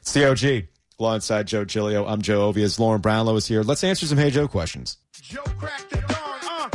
It's the OG. Alongside Joe Giglio, I'm Joe Ovias. Lauren Brownlow is here. Let's answer some Hey Joe questions. Joe cracked the dawn,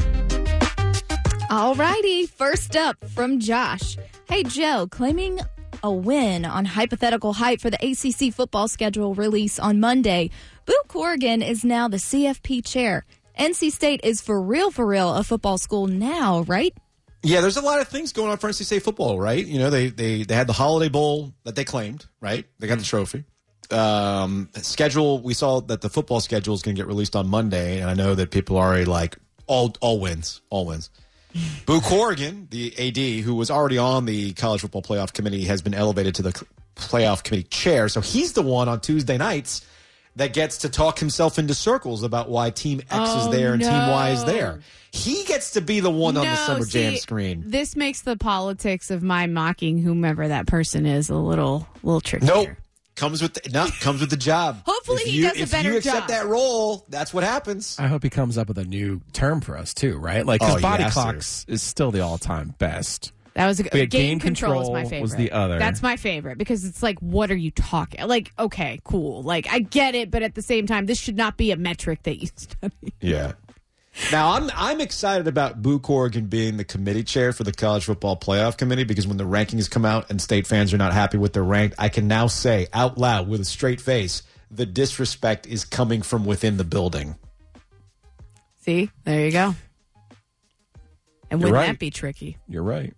All righty. First up from Josh. Hey, Joe, claiming a win on hypothetical hype for the ACC football schedule release on Monday, Boo Corrigan is now the CFP chair. NC State is for real, a football school now, right? Yeah, there's a lot of things going on for NC State football, right? You know, they had the Holiday Bowl that they claimed, right? They got the trophy. Schedule, we saw that the football schedule is going to get released on Monday, and I know that people are already like, all wins. Boo Corrigan, the AD, who was already on the College Football Playoff Committee, has been elevated to the Playoff Committee chair. So he's the one on Tuesday nights that gets to talk himself into circles about why Team X is there and Team Y is there. He gets to be the one on the Summer Jam screen. This makes the politics of my mocking whomever that person is a little trickier. Nope. Comes with the job. Hopefully he does a better job. If you accept that role, that's what happens. I hope he comes up with a new term for us too, right? Like, because body clocks is still the all-time best. That was game control is my control favorite. was the other. That's my favorite because it's like, what are you talking? Like, okay, cool. Like, I get it, but at the same time, this should not be a metric that you study. Yeah. Now, I'm excited about Boo Corrigan being the committee chair for the College Football Playoff Committee because when the rankings come out and State fans are not happy with their rank, I can now say out loud with a straight face, the disrespect is coming from within the building. See? There you go. And wouldn't that be tricky? You're right.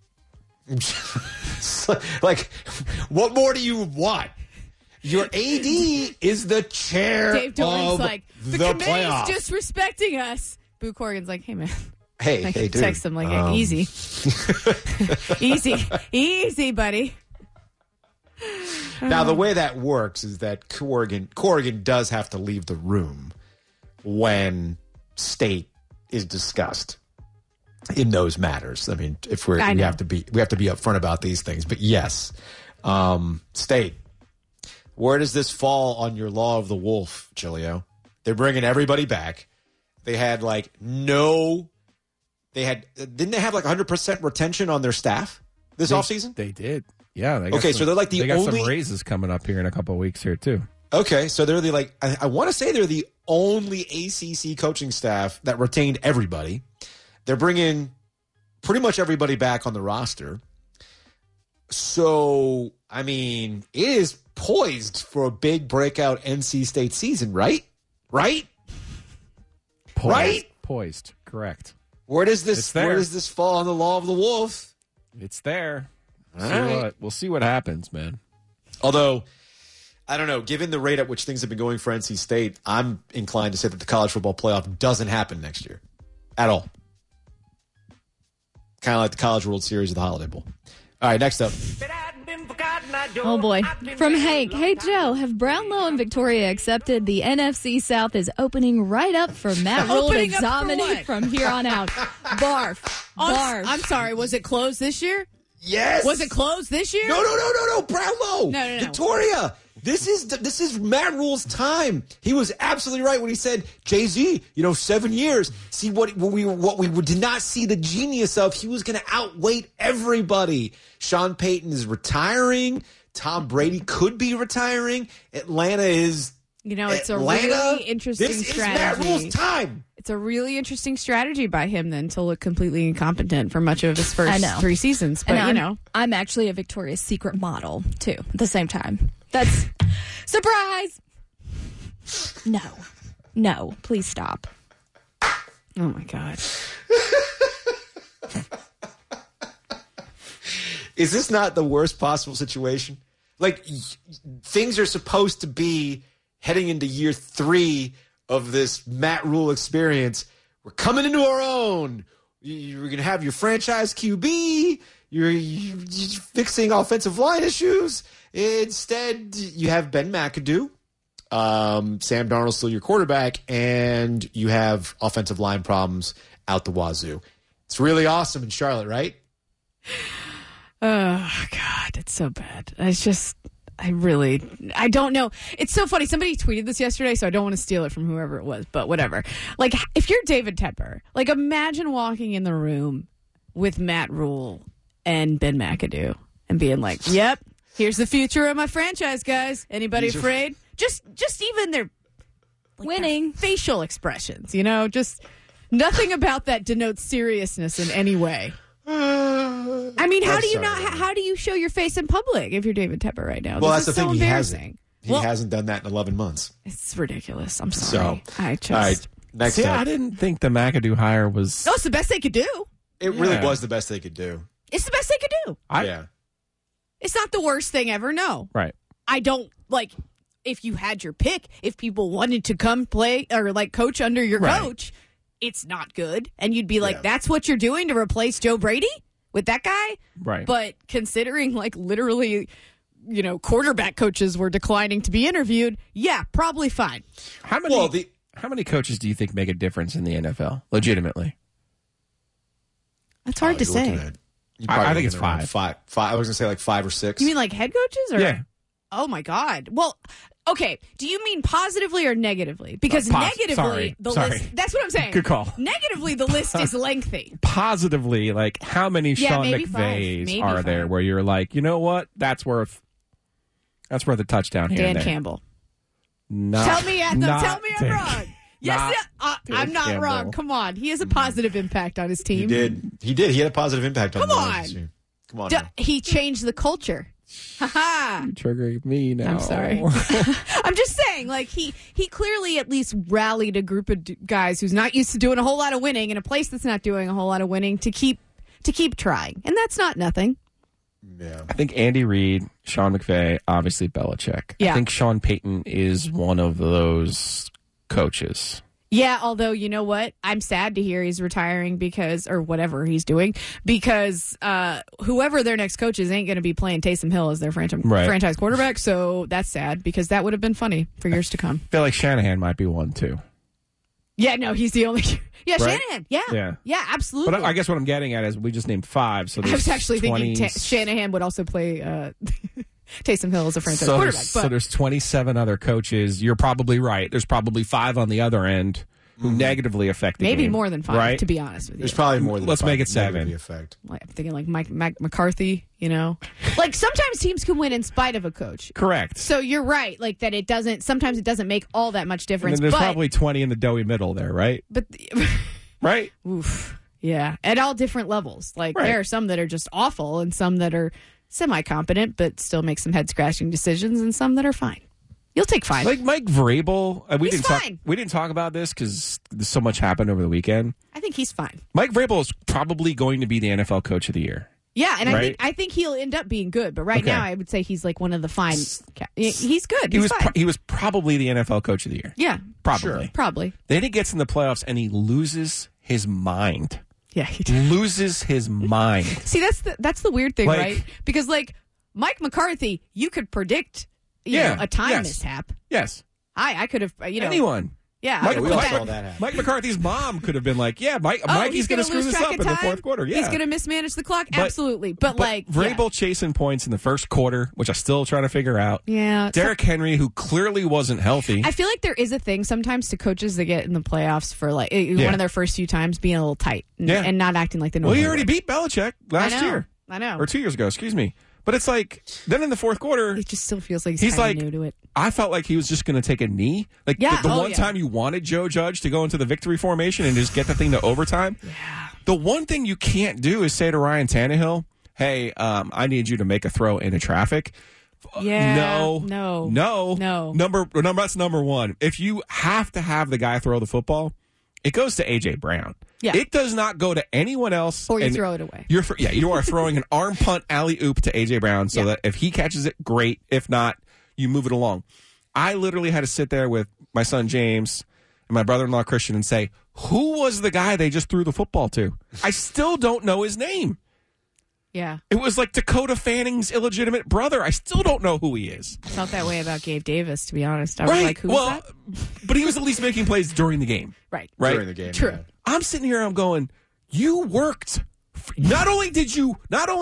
Like, what more do you want? Your AD is the chair Dave Doran's of like, the committee's playoff. disrespecting us. Boo Corrigan's like, hey, man. Hey, dude. Text him like, easy. easy, buddy. Now, the way that works is that Corrigan does have to leave the room when State is discussed in those matters. I mean, if we have to be upfront about these things. But yes, State, where does this fall on your law of the wolf, Giglio? They're bringing everybody back. They had didn't they have like 100% retention on their staff this offseason? They did. Yeah. So they're like they got some raises coming up here in a couple of weeks here too. Okay, so they're the I want to say they're the only ACC coaching staff that retained everybody. They're bringing pretty much everybody back on the roster. So, I mean, it is poised for a big breakout NC State season, right? Right? Poised. Correct. Where does this fall on the law of the wolf? It's there. Right. We'll see what happens, man. Although, I don't know, given the rate at which things have been going for NC State, I'm inclined to say that the college football playoff doesn't happen next year at all. Kind of like the College World Series of the Holiday Bowl. All right, next up. Oh, boy. From Hank. Hey, Joe, have Brownlow and Victoria accepted the NFC South is opening right up for Matt Rule to dominate from here on out? Barf. I'm sorry, was it closed this year? Yes. Was it closed this year? No. Brownlow. No. Victoria. This is Matt Rule's time. He was absolutely right when he said, Jay-Z, 7 years. See what we did not see the genius of. He was going to outweight everybody. Sean Payton is retiring. Tom Brady could be retiring. Atlanta is. It's a really interesting strategy. This is Matt Rule's time. It's a really interesting strategy by him then to look completely incompetent for much of his first 3 seasons. But, I'm actually a Victoria's Secret model, too, at the same time. That's surprise. No, please stop. Oh, my God. Is this not the worst possible situation? Like, things are supposed to be heading into year 3 of this Matt Rule experience. We're coming into our own. You're going to have your franchise QB. You're fixing offensive line issues. Instead, you have Ben McAdoo. Sam Darnold's still your quarterback, and you have offensive line problems out the wazoo. It's really awesome in Charlotte, right? Oh, God, it's so bad. I don't know. It's so funny. Somebody tweeted this yesterday, so I don't want to steal it from whoever it was, but whatever. Like, if you're David Tepper, imagine walking in the room with Matt Rule and Ben McAdoo and being like, yep, Here's the future of my franchise, guys. Anybody afraid? Just even their winning facial expressions, just nothing about that denotes seriousness in any way. I mean, how do you show your face in public if you're David Tepper right now? Well, this that's is the thing. so embarrassing. He hasn't done that in 11 months. It's ridiculous. I'm sorry. All right. Next up. I didn't think the McAdoo hire was. No, it's the best they could do. It really was the best they could do. It's the best they could do. Yeah. It's not the worst thing ever. No. Right. I don't if you had your pick, if people wanted to come play or coach under your coach, it's not good. And you'd be like, that's what you're doing to replace Joe Brady with that guy? Right. But considering literally, quarterback coaches were declining to be interviewed, yeah, probably fine. How many coaches do you think make a difference in the NFL? Legitimately. That's hard to say. I think it's five. Five. I was going to say 5 or 6. You mean head coaches? Or? Yeah. Oh, my God. Well, okay. Do you mean positively or negatively? Because negatively, list... That's what I'm saying. Good call. Negatively, the list is lengthy. Positively, how many Sean McVays are there where you're like, you know what? That's worth a touchdown here. Dan Campbell. Tell me I'm wrong. Yes, I'm not wrong. Come on. He has a positive impact on his team. He did. He had a positive impact on Come on. He changed the culture. Ha-ha. You're triggering me now. I'm sorry. I'm just saying, he clearly at least rallied a group of guys who's not used to doing a whole lot of winning in a place that's not doing a whole lot of winning to keep trying. And that's not nothing. Yeah. I think Andy Reid, Sean McVay, obviously Belichick. Yeah. I think Sean Payton is one of those coaches. Yeah, although, you know what? I'm sad to hear he's retiring or whatever he's doing, because whoever their next coach is ain't going to be playing Taysom Hill as their franchise quarterback. So that's sad, because that would have been funny for years to come. I feel like Shanahan might be one, too. Yeah, no, he's the only... Yeah, right? Shanahan. Yeah, absolutely. But I guess what I'm getting at is we just named 5. So I was actually thinking Shanahan would also play Taysom Hill as a franchise quarterback. So there's 27 other coaches. You're probably right. There's probably 5 on the other end who negatively affect the Maybe game. More than 5, right? to be honest with you. There's probably more than Let's 5 make it 7. Effect. I'm thinking Mike McCarthy, sometimes teams can win in spite of a coach. Correct. So you're right, that sometimes it doesn't make all that much difference. And there's probably 20 in the doughy middle there, right? But right? Oof. Yeah, at all different levels. There are some that are just awful and some that are semi-competent but still make some head-scratching decisions, and some that are fine. You'll take 5. Like Mike Vrabel. He's fine. We didn't talk about this because so much happened over the weekend. I think he's fine. Mike Vrabel is probably going to be the NFL Coach of the Year. Yeah, and I think he'll end up being good. But right now, I would say he's one of the fine. He's good. He was probably the NFL Coach of the Year. Yeah, probably. Sure. Probably. Then he gets in the playoffs and he loses his mind. Yeah, he does. Loses his mind. See, that's the weird thing, right? Because Mike McCarthy, you could predict a time mishap. Yes. I could have anyone. Yeah, Mike McCarthy's mom could have been like, Mikey's going to screw this up in the fourth quarter. Yeah. He's going to mismanage the clock. Absolutely. But Vrabel chasing points in the first quarter, which I'm still trying to figure out. Yeah. Derrick Henry, who clearly wasn't healthy. I feel like there is a thing sometimes to coaches that get in the playoffs for one of their first few times being a little tight and not acting like the normal. Well, he already beat Belichick last year. I know. Or 2 years ago, excuse me. But it's then in the fourth quarter, it just still feels like he's new to it. I felt like he was just going to take a knee. The one time you wanted Joe Judge to go into the victory formation and just get the thing to overtime. Yeah. The one thing you can't do is say to Ryan Tannehill, hey, I need you to make a throw into traffic. Yeah. No. That's number one. If you have to have the guy throw the football, it goes to A.J. Brown. Yeah. It does not go to anyone else. Or you throw it away. You are throwing an arm punt alley-oop to A.J. Brown so that if he catches it, great. If not, you move it along. I literally had to sit there with my son James and my brother-in-law Christian and say, who was the guy they just threw the football to? I still don't know his name. Yeah. It was like Dakota Fanning's illegitimate brother. I still don't know who he is. I felt that way about Gabe Davis, to be honest. I was like, who was that? But he was at least making plays during the game. Right. During the game. True. Yeah. I'm sitting here, I'm going, you worked. Not only did you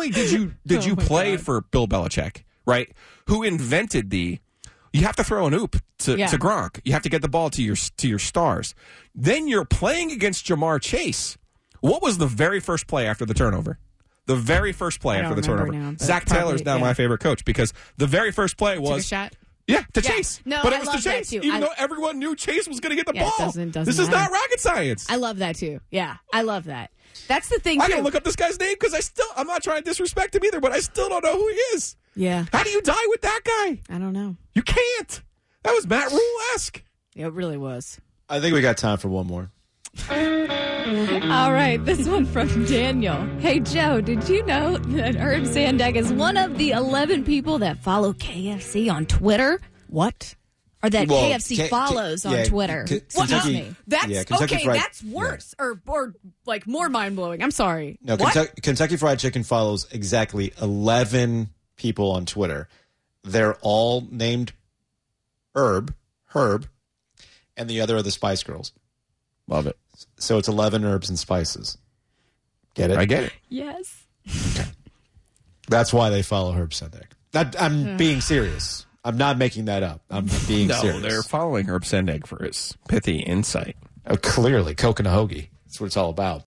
play for Bill Belichick, right? Who invented you have to throw an oop to Gronk. You have to get the ball to your stars. Then you're playing against Jamar Chase. What was the very first play after the turnover? the very first play I after the don't remember turnover. now, but Zach Taylor is now probably, my favorite coach because the very first play Took a was shot. Yeah, to Chase. No, but I it was love to that Chase, too. even though everyone knew Chase was going to get the Yeah, it ball. doesn't This is matter. not rocket science. I love that too. Yeah, I love that. That's the thing I too. gotta look up this guy's name because I'm not trying to disrespect him either, but I still don't know who he is. Yeah, How do you die with that guy? I don't know. You can't. That was Matt Rule-esque. It really was. I think we got time for one more. All right, this one from Daniel. Hey, Joe, did you know that Herb Sandag is one of the 11 people that follow KFC on Twitter? What? Or that Well, KFC follows on Twitter. Kentucky, Me. That's Kentucky okay. Fried- That's worse, or like more mind blowing. I'm sorry. No, What? Kentucky Fried Chicken follows exactly 11 people on Twitter. They're all named Herb, and the other are the Spice Girls. Love it. So it's 11 herbs and spices. Get it? I get it. Yes. That's why they follow Herb Sandag. I'm being serious. I'm not making that up. I'm being No, serious. they're following Herb Sandag for his pithy insight. Clearly, Coconut Hoagie. That's what it's all about.